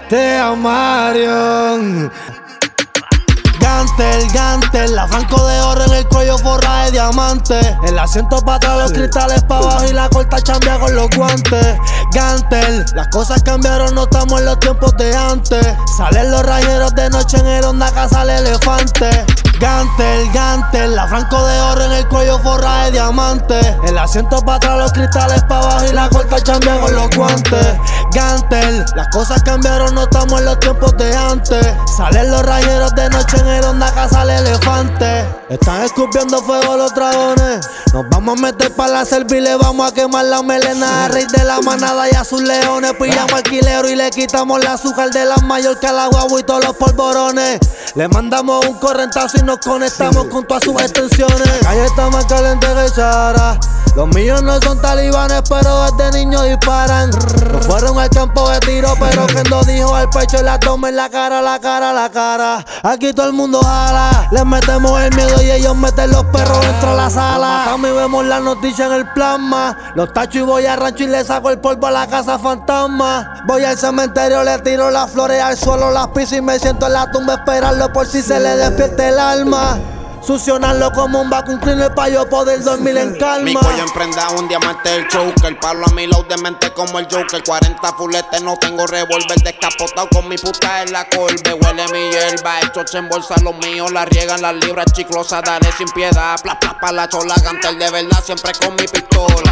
Tea Marion. Gantel, la Franco de oro en el cuello forrada de diamante. El asiento para atrás, los cristales para abajo y la corta chambea con los guantes. Gantel, las cosas cambiaron, no estamos en los tiempos de antes. Salen los rayeros de noche en el Honda Casa el elefante. Gantel, la Franco de oro en el cuello forrada de diamante. El asiento para atrás, los cristales para abajo y la corta chambea con los guantes. Gantel, las cosas cambiaron, no estamos en los tiempos de antes. Salen los rayeros de noche en el Honda Casa el elefante. Están escupiendo fuego los dragones. Nos vamos a meter para la selva y le vamos a quemar la melena al rey de la manada y a sus leones. Pillamos al quilero y le quitamos la azúcar de la Mallorca, la guagua y todos los polvorones. Le mandamos un correntazo y nos conectamos con todas sus extensiones. La calle está más caliente que Sara. Los míos no son talibanes, pero desde niños disparan. No fueron al campo de tiro, pero Kendo dijo al pecho y la toma en la cara. Aquí todo el mundo jala. Les metemos el miedo y ellos meten los perros dentro de la sala. Matamos y vemos la noticia en el plasma. Los tacho y voy al rancho y le saco el polvo a la casa fantasma. Voy al cementerio, le tiro las flores al suelo, las piso y me siento en la tumba esperarlo por si se le despierte el alma. Succionarlo como un vacuum cleaner pa' yo poder dormir en calma. Mi cuello emprenda un diamante del choker. Pablo a mi lado de mente como el Joker. 40 fuletes, no tengo revólver. Descapotado con mi puta en la corbe. Huele mi hierba, el choche en bolsa. Los míos la riegan las libras chiclosas. Dale sin piedad, pla pla pa' la chola. Gantel de verdad, siempre con mi pistola.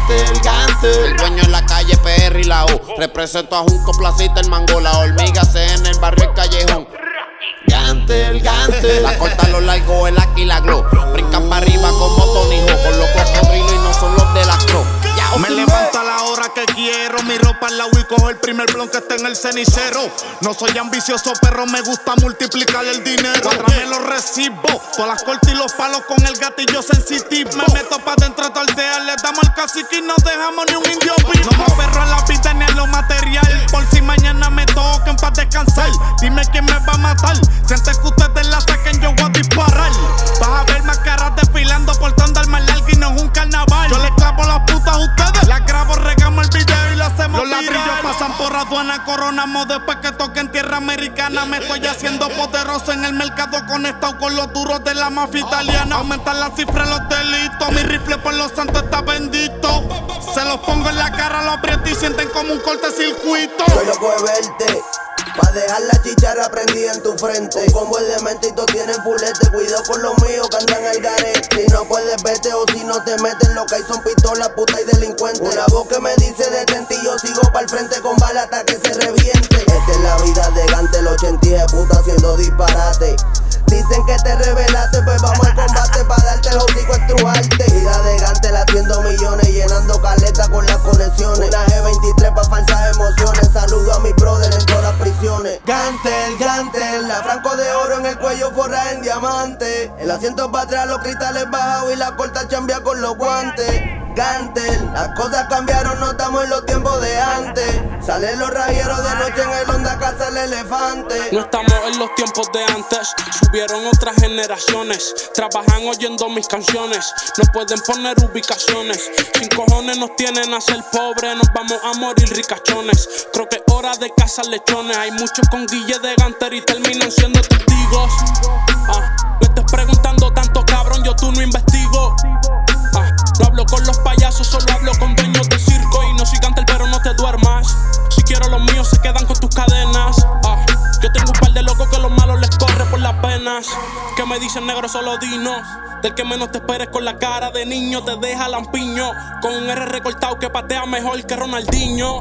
Gantel, el dueño en la calle PR y la O. Represento a Junco, Placita, el Mango. La hormiga se en el barrio, el callejón. Gantel, la corta, los largos, el aquí la glow. Brincan para arriba como Tony Hawk. Con los cocodrilos y no son los de la crow. Me levanto a la hora que quiero. Mi ropa en la Wii, cojo el primer blon que está en el cenicero. No soy ambicioso, pero me gusta multiplicar el dinero. Cuadrame los recibo, todas las cortas y los palos con el gatillo sensitivo. Me meto pa' dentro de tu aldea, le damos el cacique y no dejamos ni un indio vivo. No me aferro a la vida ni a lo material, por si mañana me toquen pa' descansar. Dime quién me va a matar. Sientes que ustedes la saquen, yo voy a disparar. Vas a ver más caras desfilando, portando al mal largo y no es un carnaval. Yo les clavo las putas a ustedes, las grabo, regamos el video y lo hacemos viral. Los ladrillos pasan por aduana, coronamos después que toquen tierra americana. Me estoy haciendo poderoso en el mercado, conectado con los duros de la mafia italiana. Aumentan la cifra de los delitos, mi rifle por los santos está bendito. Se los pongo en la cara, los aprieto y sienten como un cortecircuito. Soy loco de verte, pa' dejar la chicharra prendida en tu frente. Un combo de mente y todos tienen fulete. Cuidado con los míos que andan al garete. Si no puedes vete o si no te meten, lo que hay son pistolas, puta y delincuentes. Una voz que me dice detente y yo sigo pa'l frente con bala hasta que se reviente. Esta es la vida de Gantel, 80 de puta haciendo disparate. Dicen que te revelaste, pues vamos al combate pa' darte el hocico, estrujarte. Vida de Gantel haciendo millones, llenando caleta con las conexiones. Una G23 pa' falsas emociones. Saludo a mi brother en todas las prisiones. Gantel, la Franco de oro en el cuello forrada en diamante. El asiento pa' atrás, los cristales bajados y la corta chambea con los guantes. Gantel, las cosas cambiaron, no estamos en los tiempos de antes. Salen los rayeros de noche en el Honda Casa el elefante. No estamos en los tiempos de antes, subieron otras generaciones. Trabajan oyendo mis canciones, no pueden poner ubicaciones. Sin cojones nos tienen a ser pobres, nos vamos a morir ricachones. Creo que es hora de cazar lechones. Hay muchos con Guille de Gantel y terminan siendo testigos. Me estás preguntando tanto, cabrón, yo tú no investigo. No hablo con los payasos, solo hablo con dueños de circo. Y no soy Gantel, pero no te duermas. Si quiero los míos se quedan con tus cadenas. Yo tengo un par de locos que los malos les corre por las venas. Que me dicen negro solo dinos. Del que menos te esperes con la cara de niño te deja lampiño. Con un R recortado que patea mejor que Ronaldinho.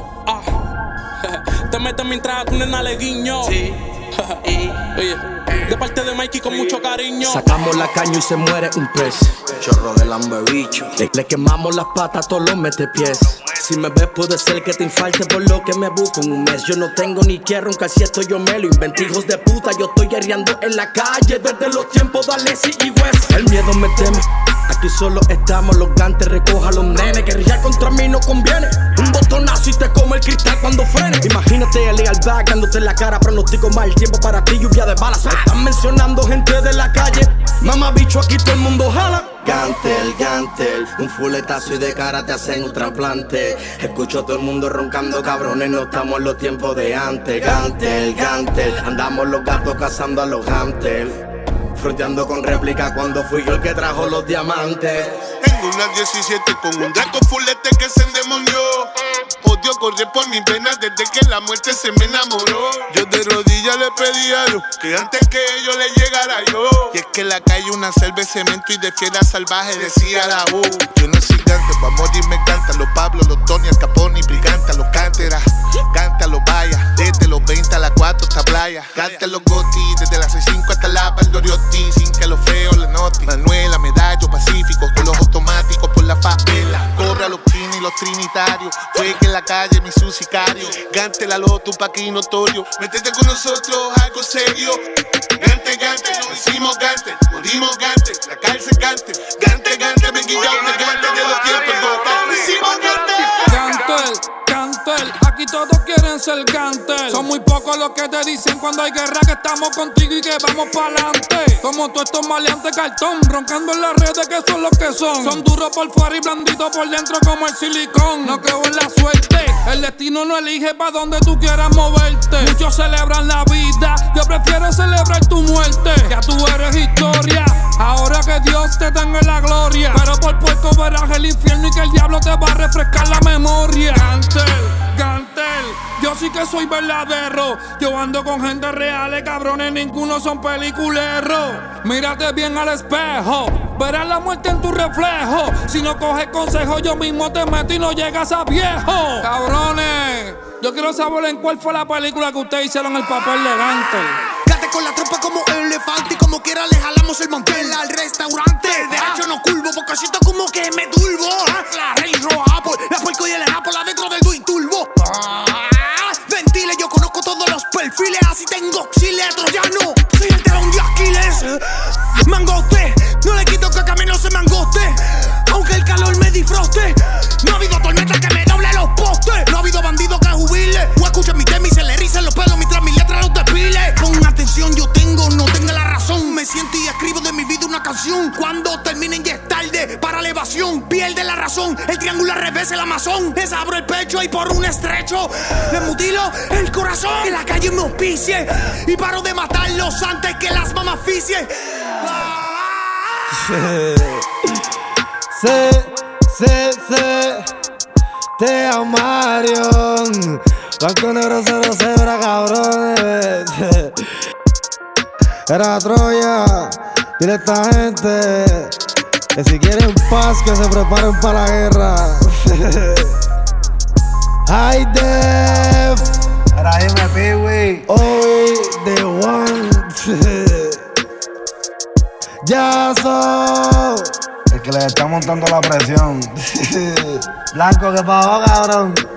Te metes mientras a tu nena le guiño. Sí. Oye, de parte de Mikey con mucho cariño. Sacamos la caña y se muere un pez. Chorro de lambebicho. Le quemamos las patas a todos los metepies. Si me ves puede ser que te infalte por lo que me busco en un mes. Yo no tengo ni quiero un casieto, yo me lo inventé. Hijos de puta, yo estoy guerreando en la calle desde los tiempos de Alessi y West. El miedo me teme, aquí solo estamos los Gantel, recoja los nenes. Guerrillar contra mí no conviene. Un botonazo y te come el cristal cuando frene. Imagínate el legal bag dándote en la cara. Pronostico mal tiempo para ti, lluvia de balas. Me están mencionando gente de la calle. Mamá bicho, aquí todo el mundo jala. Gantel, un fuletazo y de cara te hacen un trasplante. Escucho a todo el mundo roncando, cabrones, no estamos en los tiempos de antes. Gantel, andamos los gatos cazando a los Gantel. Fronteando con réplica cuando fui yo el que trajo los diamantes. Tengo una 17 con un Draco fulete que se endemonió. Odio correr por mis venas desde que la muerte se me enamoró. Yo de rodillas le pedí a Dios que antes que ellos le llegara yo. Y es que en la calle una selva de cemento y de fiera salvaje decía la U. Yo no soy gante, pa' morir me canta. Los Pablo, los Tony, el Capone y Briganta, los Cantera. Canta los Vallas, desde los 20 a las 4 hasta playa. Canta los Goti, desde las 6:05 hasta la Valdoriotti. Sin que los feos la noti. Manuela, Medallo, Pacífico, con los automáticos por la favela. Corre a los Kini y los trinitarios. Fue que en la calle mi su sicario. Gante la loto, pa' aquí notorio. Métete con nosotros, algo serio. Gante, nos hicimos gante. Morimos gante, la cárcel gante. Gante, me guillao de gante de los tiempos. Hicimos gante. Gantel, aquí todos quieren ser Gantel. Son muy pocos los que te dicen cuando hay guerra que estamos contigo y que vamos pa'lante. Como todos estos maleantes cartón, roncando en las redes que son los que son. Son duros por fuera y blanditos por dentro como el silicón. No creo en la suerte, el destino no elige pa' donde tú quieras moverte. Muchos celebran la vida, yo prefiero celebrar tu muerte. Ya tú eres historia, ahora que Dios te tenga en la gloria. Pero por puerco verás el infierno y que el diablo te va a refrescar la memoria. Gantel, yo sí que soy verdadero. Yo ando con gente reales, cabrones, ninguno son peliculeros. Mírate bien al espejo, verás la muerte en tu reflejo. Si no coges consejo, yo mismo te meto y no llegas a viejo. Cabrones, yo quiero saber en cuál fue la película que ustedes hicieron el papel de Gantel. Gate con la tropa como elefante y como quiera le jalamos el mantel al restaurante. De hecho no curvo porque siento como que me turbo. La Rey Roja por la puerco y el Apple adentro del Twin Turbo. Ventile, yo conozco todos los perfiles, así tengo chile troyano. Soy el talón de Aquiles. Mangote, no le quito que a camino se mangoste. Aunque el calor me disfroste. No ha habido tormenta que me doble los postes. No ha habido bandido que jubile. O escuchen mi tema y se le erizan los pelos mientras mis letras los despile. Pon atención, yo no tenga la razón. Me siento y escribo de mi vida una canción. Cuando terminen ya es tarde para la evasión. Pierde la razón, el triángulo al revés, el Amazon. Les abro el pecho y por un estrecho les mutilo el corazón. Que la calle me auspicie y paro de matarlos antes que las mamás ficien. Te amaron. Blanco, negro, cero, cebra, cabrones. Era Troya. Dile a esta gente que si quieren paz, que se preparen para la guerra. High Def. Ahora dime, Piwi. Hoy the one. Ya soy el que le está montando la presión. Blanco, que pagó, cabrón.